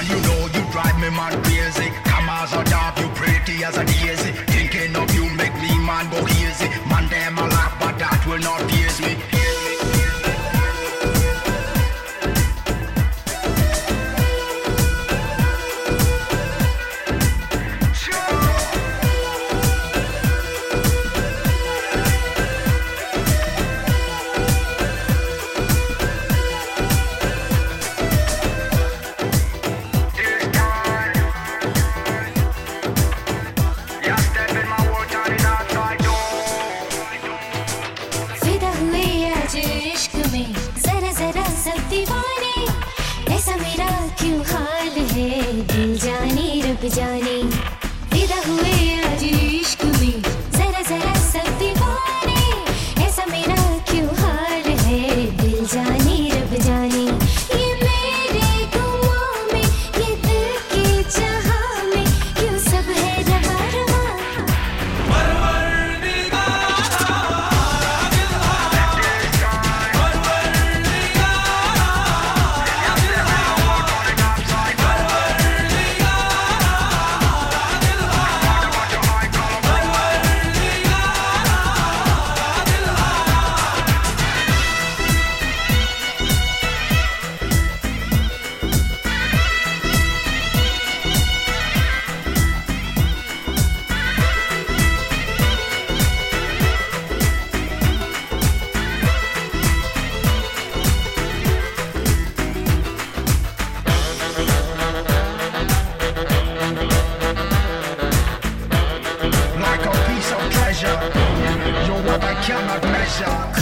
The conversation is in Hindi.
And you know you drive me man crazy. Come as a dog, you pretty as a daisy. Thinking of you make me man go easy. Man them a laugh, but that will not faze me. जाने फिदा हुए आज इश्क में जरा जरा सब दीवाने ऐसा मेरा क्यों हाल है दिल जाने रब जाने ये मेरे गुमों में ये दिल की चाह में क्यों सब है रवा रवा Like a piece of treasure, you're what I cannot measure.